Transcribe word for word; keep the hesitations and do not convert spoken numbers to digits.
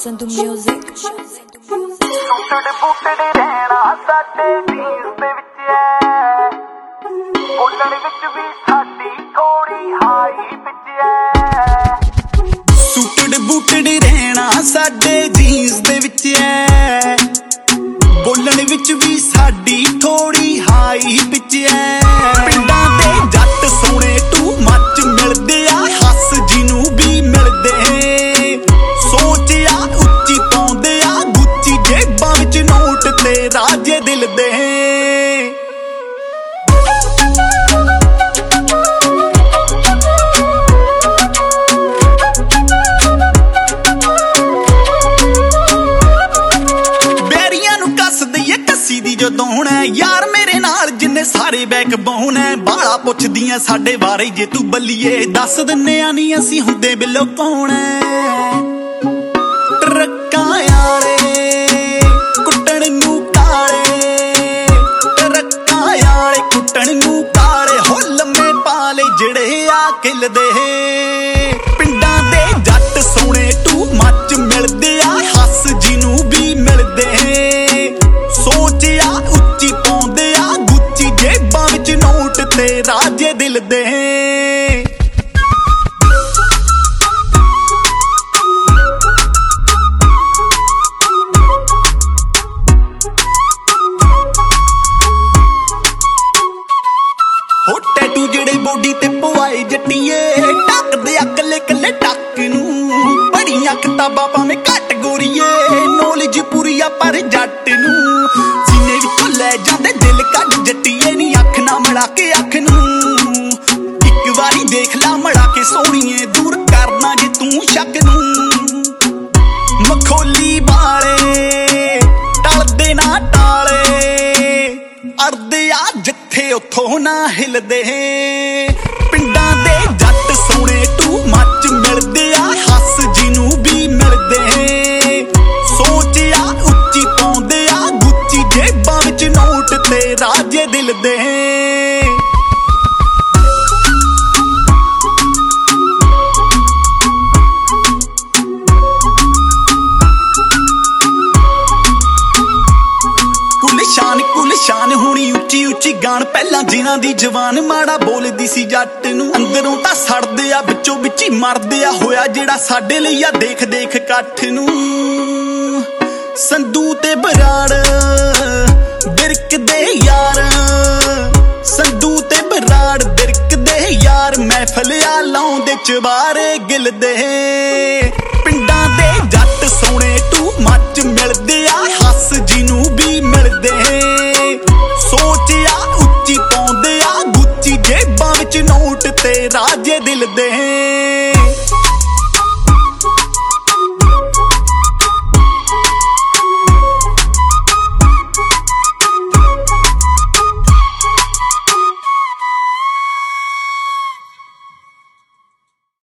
Santu Music. ਟੁੱਟੜੇ ਬੂਟੜੇ ਰਹਿਣਾ ਸਾਡੇ jeans ਦੇ ਵਿੱਚ ਐ, ਬੋਲਣ ਵਿੱਚ ਵੀ ਸਾਡੀ ਥੋੜੀ ਹਾਈ ਵਿੱਚ ਐ। ਸੁੱਟੜ ਬੂਟੜੇ ਰਹਿਣਾ ਸਾਡੇ ਜੀਨਸ ਦੇ ਵਿੱਚ ਐ, ਬੋਲਣ ਵਿੱਚ ਵੀ ਸਾਡੀ ਥੋੜੀ ਹਾਈ ਵਿੱਚ ਐ। ਪਿੰਡਾਂ ਦੇ ਜੱਟ ਸੋਹਣੇ ਟੂ ਮੱਚ ਮਿਲਦੇ ਆ, ਹੱਸ ਜਿਹਨੂੰ ਵੀ ਮਿਲਦੇ, ਸੋਚਿਆ ਉੱਚੀ ਪਾਉਂਦੇ ਆ ਗੁੱਚੀ ਜੇਬਾਂ ਵਿੱਚ ਨੋਟ ਤੇ ਰਾਜੇ ਦਿਲ ਦੇ। ਜਦੋਂ ਹੈ ਯਾਰ ਮੇਰੇ ਨਾਲ ਜਿੰਨੇ ਸਾਰੇ ਬੈਕ ਬਾਉਣ ਹੈ, ਬਾਲਾ ਪੁੱਛਦੀਆਂ ਸਾਡੇ ਬਾਰੇ ਜੇ ਤੂੰ ਬੱਲੀਏ, ਦੱਸ ਦਿੰਨੇ ਆ ਨਹੀਂ ਅਸੀਂ ਹੁੰਦੇ ਬਿੱਲੋ ਕੌਣ ਹੈ। ਟਰੱਕਾਂ ਆਲੇ ਕੁੱਟਣ ਨੂੰ ਕਾਲੇ, ਟਰੱਕਾਂ ਆਲੇ ਕੁੱਟਣ ਨੂੰ ਕਾਲੇ, ਹੋ ਲੰਮੇ ਪਾਲੇ ਜਿਹੜੇ ਆ ਕਿਲਦੇ। ਪਿੰਡਾਂ ਦੇ ਜੱਟ ਸੋਹਣੇ ਟੂ ਮੱਚ ਮਿਲਦੇ ਆ, ਹੱਸ ਜਿਹਨੂੰ ਵੀ ਮਿਲਦੇ, ਸੋਚਿਆ ਉੱਚੀ ਪਾਉਂਦੇ ਆ ਗੁੱਚੀ ਜੇਬਾਂ ਵਿੱਚ ਨੋਟ ਤੇ ਰਾਜੇ ਦਿਲ ਦੇ। ਹੋ ਟੈਟੂ ਜਿਹੜੇ ਬੋਡੀ ਤੇ ਪਵਾਏ ਜੱਟੀਏ, ਟੱਕਦੇ ਆ ਕੱਲੇ ਕੱਲੇ ਟੱਕ ਨੂੰ, ਪੜੀਆਂ ਕਿਤਾਬਾਂ ਭਾਵੇਂ ਘੱਟ ਗੋਰੀਏ, ਨੌਲੇਜ ਪੂਰੀ ਆ ਪਰ ਜੱਟ ਨੂੰ ਸੀਨੇ ਵਿੱਚੋਂ ਲੈ ਜਾਂਦੇ ਦਿਲ ਕੱਢ ਜੱਟੀਏ ਨੀ, ਅੱਖ ਨਾ ਮੜਾ ਕੇ ਅੱਖ ਨੂੰ ਇੱਕ ਵਾਰੀ ਦੇਖ ਲਾ ਮੜਾ ਕੇ ਸੋਹਣੀਏ, ਦੂਰ ਕਰਨਾ ਜੇ ਤੂੰ ਸ਼ੱਕ ਨੂੰ। ਮਖੌਲੀ ਵਾਲੇ ਟਲਦੇ ਨਾ ਟਾਲੇ, ਅੜਦੇ ਆ ਜਿੱਥੇ ਉੱਥੋਂ ਨਾ ਹਿਲਦੇ। ਪਿੰਡਾਂ ਦੇ ਜੱਟ ਸੋਹਣੇ ਟੂ ਮੱਚ ਮਿਲਦੇ ਆ, ਹੱਸ ਜਿਹਨੂੰ ਵੀ ਮਿਲਦੇ, ਸੋਚਿਆ ਉੱਚੀ ਪਾਉਂਦੇ ਆ ਗੁੱਚੀ ਜੇਬਾਂ ਵਿੱਚ ਨੋਟ ਤੇ ਰਾਜੇ ਦਿਲ ਦੇ। ਸ਼ਾਨ ਕੁਲ ਸ਼ਾਨ ਹੋਣੀ ਉੱਚੀ ਉੱਚੀ ਗਾਣ, ਪਹਿਲਾਂ ਜਿਨ੍ਹਾਂ ਦੀ ਜਵਾਨ ਮਾੜਾ ਬੋਲਦੀ ਸੀ ਜੱਟ ਨੂੰ, ਅੰਦਰੋਂ ਤਾਂ ਸੜਦੇ ਆ ਵਿੱਚੋਂ ਵਿੱਚ ਹੀ ਮਰਦੇ ਆ, ਹੋਇਆ ਜਿਹੜਾ ਸਾਡੇ ਲਈ ਆ ਦੇਖ ਦੇਖ ਇਕੱਠ ਨੂੰ। ਸੰਧੂ ਤੇ ਬਰਾੜ ਬਿਰਕਦੇ ਯਾਰ, ਸੰਧੂ ਤੇ ਬਰਾੜ ਬਿਰਕਦੇ ਯਾਰ, ਮਹਿਫਲ ਆ ਲਾਉਂਦੇ ਚਵਾਰੇ ਗਿਲਦੇ। ਪਿੰਡਾਂ ਦੇ ਜੱਟ ਸੋਹਣੇ ਟੂ ਮੱਚ ਮਿਲਦੇ ਆ, ਹੱਸ ਜਿਹਨੂੰ ਵੀ ਮਿਲਦੇ, ਸੋਚਿਆ ਉੱਚੀ ਪਾਉਂਦੇ ਆ ਗੁੱਚੀ ਜੇਬਾਂ ਵਿੱਚ ਨੋਟ ਤੇ ਰਾਜੇ ਦਿਲ ਦੇ।